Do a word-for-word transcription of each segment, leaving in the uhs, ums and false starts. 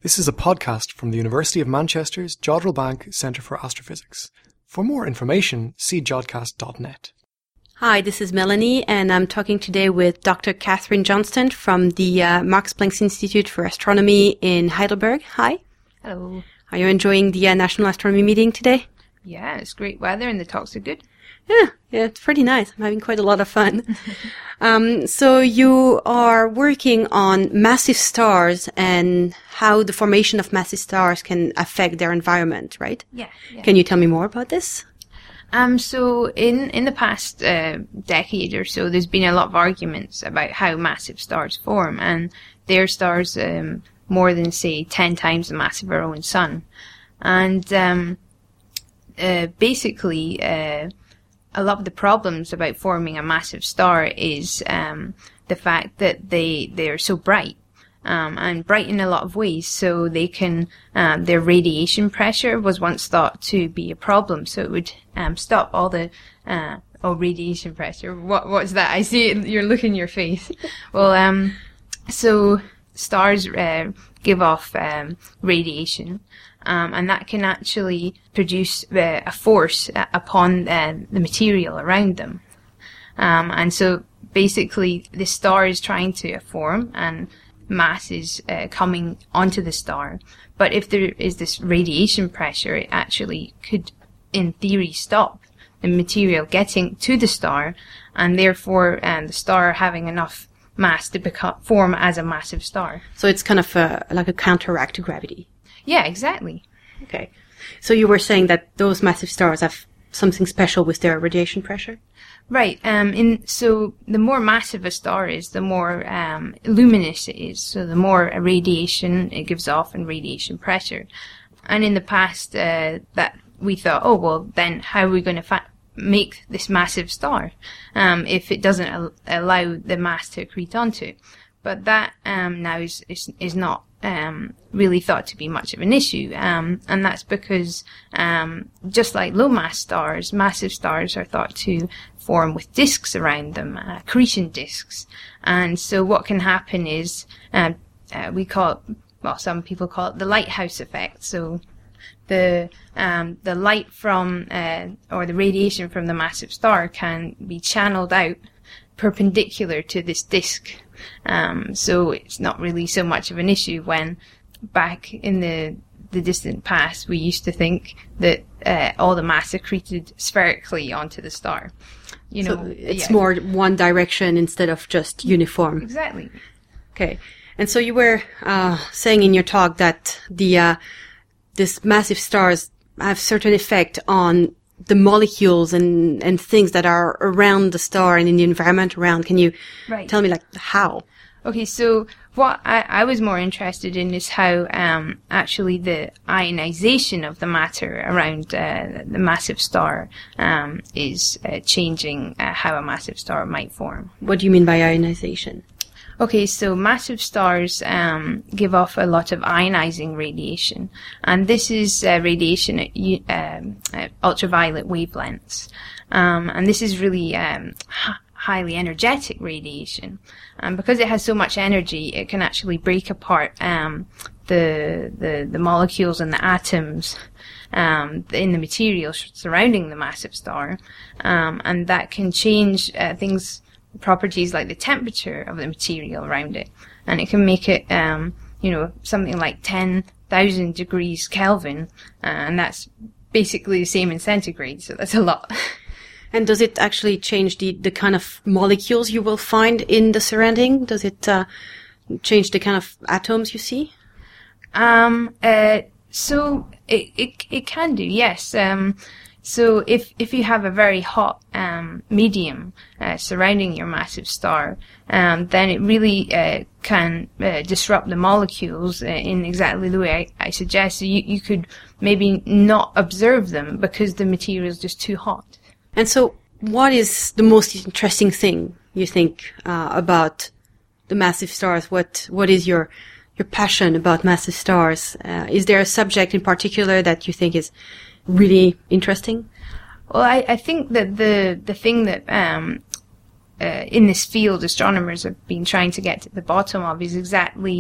This is a podcast from the University of Manchester's Jodrell Bank Centre for Astrophysics. For more information, see jodcast dot net. Hi, this is Melanie, and I'm talking today with Doctor Catherine Johnston from the uh, Max Planck Institute for Astronomy in Heidelberg. Hi. Hello. Are you enjoying the uh, National Astronomy meeting today? Yeah, it's great weather and the talks are good. Yeah, yeah, it's pretty nice. I'm having quite a lot of fun. um, so you are working on massive stars and how the formation of massive stars can affect their environment, right? Yeah. yeah. Can you tell me more about this? Um, so in, in the past uh, decade or so, there's been a lot of arguments about how massive stars form, and they're stars um, more than, say, ten times the mass of our own sun. And um, uh, basically, uh, a lot of the problems about forming a massive star is um, the fact that they they're so bright, um, and bright in a lot of ways. So they can um, their radiation pressure was once thought to be a problem. So it would um, stop all the uh, oh radiation pressure. What what's that? I see it. You're looking your face. Well, um, so stars uh, give off um, radiation. Um, and that can actually produce uh, a force uh, upon uh, the material around them. Um, and so basically the star is trying to form and mass is uh, coming onto the star. But if there is this radiation pressure, it actually could, in theory, stop the material getting to the star, and therefore um, the star having enough mass to become, form as a massive star. So it's kind of a, like a counteract to gravity. Yeah, exactly. Okay. So you were saying that those massive stars have something special with their radiation pressure? Right. Um, in, so the more massive a star is, the more um, luminous it is. So the more radiation it gives off and radiation pressure. And in the past, uh, that we thought, oh, well, then how are we going to fa- make this massive star um, if it doesn't al- allow the mass to accrete onto it? But that um, now is, is, is not Um, really thought to be much of an issue, um, and that's because um, just like low mass stars, massive stars are thought to form with disks around them, uh, accretion disks. And so what can happen is uh, uh, we call it, well, some people call it the lighthouse effect. So the um, the light from uh, or the radiation from the massive star can be channeled out perpendicular to this disk. Um, so it's not really so much of an issue when back in the the distant past we used to think that uh, all the mass accreted spherically onto the star. You know, so it's yeah. more one direction instead of just uniform. Exactly. Okay. And so you were uh, saying in your talk that the uh, this massive stars have certain effect on the molecules and, and things that are around the star and in the environment around. Can you right. tell me, like, how? Okay, so what I, I was more interested in is how um, actually the ionization of the matter around uh, the massive star um, is uh, changing uh, how a massive star might form. What do you mean by ionization? Okay, so massive stars um, give off a lot of ionizing radiation, and this is uh, radiation at, um, at ultraviolet wavelengths, um, and this is really um, h- highly energetic radiation, and because it has so much energy, it can actually break apart um, the, the the molecules and the atoms um, in the material surrounding the massive star, um, and that can change uh, things. properties like the temperature of the material around it, and it can make it um you know something like ten thousand degrees Kelvin, uh, and that's basically the same in centigrade, so that's a lot. And does it actually change the the kind of molecules you will find in the surrounding? Does it uh, change the kind of atoms you see? um uh so it it, it can do, yes. um So if, if you have a very hot um, medium uh, surrounding your massive star, um, then it really uh, can uh, disrupt the molecules uh, in exactly the way I, I suggest. So you, you could maybe not observe them because the material is just too hot. And so what is the most interesting thing you think uh, about the massive stars? What What is your your passion about massive stars? Uh, is there a subject in particular that you think is really interesting? Well, I, I think that the the thing that um, uh, in this field astronomers have been trying to get to the bottom of is exactly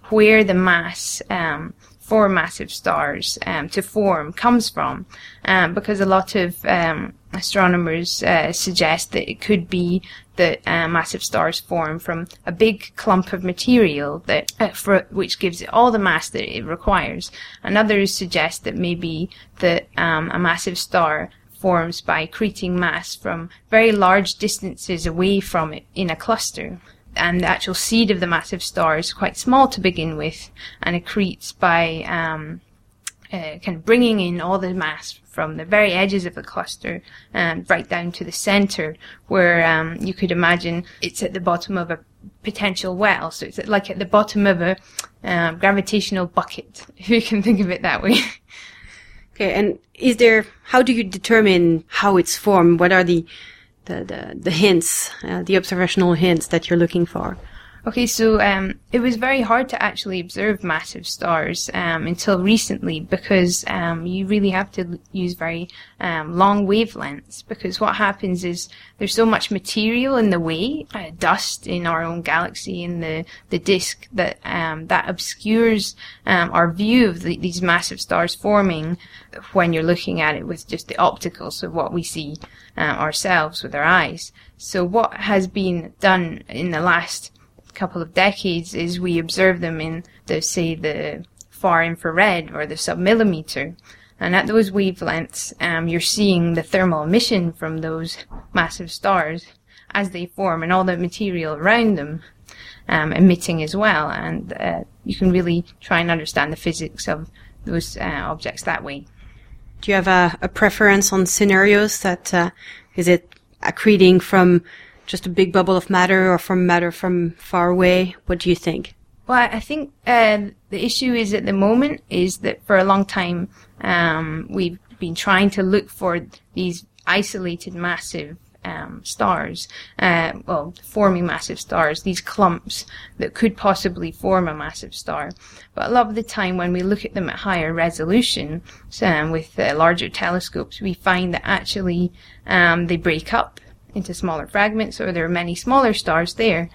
where the mass um, for massive stars um, to form comes from, um, because a lot of um, astronomers uh, suggest that it could be that uh, massive stars form from a big clump of material that uh, for, which gives it all the mass that it requires. And others suggest that maybe that um, a massive star forms by accreting mass from very large distances away from it in a cluster. And the actual seed of the massive star is quite small to begin with, and accretes by um, uh, kind of bringing in all the mass from the very edges of the cluster and right down to the center, where um, you could imagine it's at the bottom of a potential well. So it's like at the bottom of a um, gravitational bucket, if you can think of it that way. Okay, and is there, how do you determine how it's formed? What are the the, the, the hints, uh, the observational hints that you're looking for? Okay, so um, it was very hard to actually observe massive stars um, until recently, because um, you really have to use very um, long wavelengths, because what happens is there's so much material in the way, uh, dust in our own galaxy, in the, the disk, that um, that obscures um, our view of the, these massive stars forming when you're looking at it with just the optical, so what we see uh, ourselves with our eyes. So what has been done in the last couple of decades is we observe them in the, say, the far infrared or the submillimeter, and at those wavelengths um, you're seeing the thermal emission from those massive stars as they form, and all the material around them um, emitting as well, and uh, you can really try and understand the physics of those uh, objects that way. Do you have a, a preference on scenarios? That uh, is it accreting from just a big bubble of matter, or from matter from far away? What do you think? Well, I think uh, the issue is at the moment is that for a long time um, we've been trying to look for these isolated massive um, stars, uh, well, forming massive stars, these clumps that could possibly form a massive star. But a lot of the time when we look at them at higher resolution, um, with uh, larger telescopes, we find that actually um, they break up into smaller fragments, or there are many smaller stars there.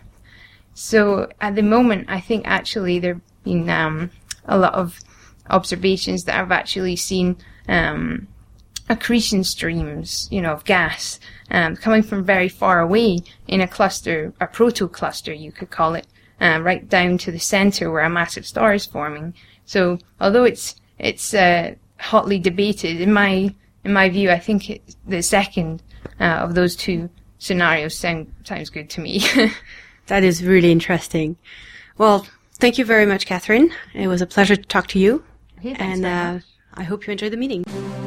So at the moment, I think actually there have been um, a lot of observations that have actually seen um, accretion streams, you know, of gas um, coming from very far away in a cluster, a protocluster you could call it, uh, right down to the center where a massive star is forming. So although it's it's uh, hotly debated, in my in my view, I think it, the second Uh, of those two scenarios sound, sounds good to me. That is really interesting. Well, thank you very much, Catherine. It was a pleasure to talk to you. Okay, and uh, I hope you enjoyed the meeting.